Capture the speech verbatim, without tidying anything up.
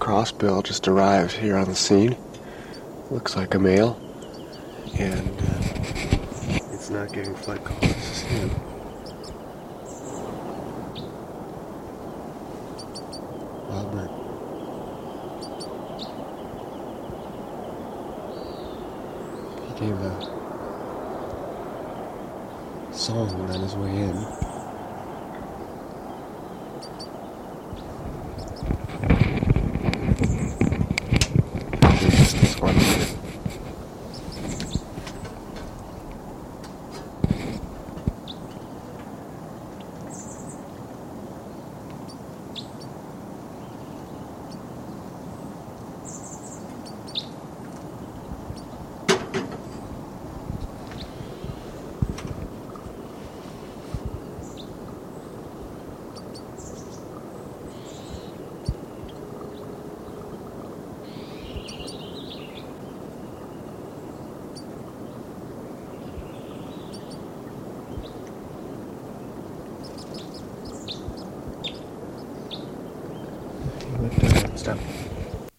crossbill just arrived here on the scene. Looks like a male, and uh, it's not getting flight calls. This is him. Albert. He gave a song on his way in. Just this one minute. Stop.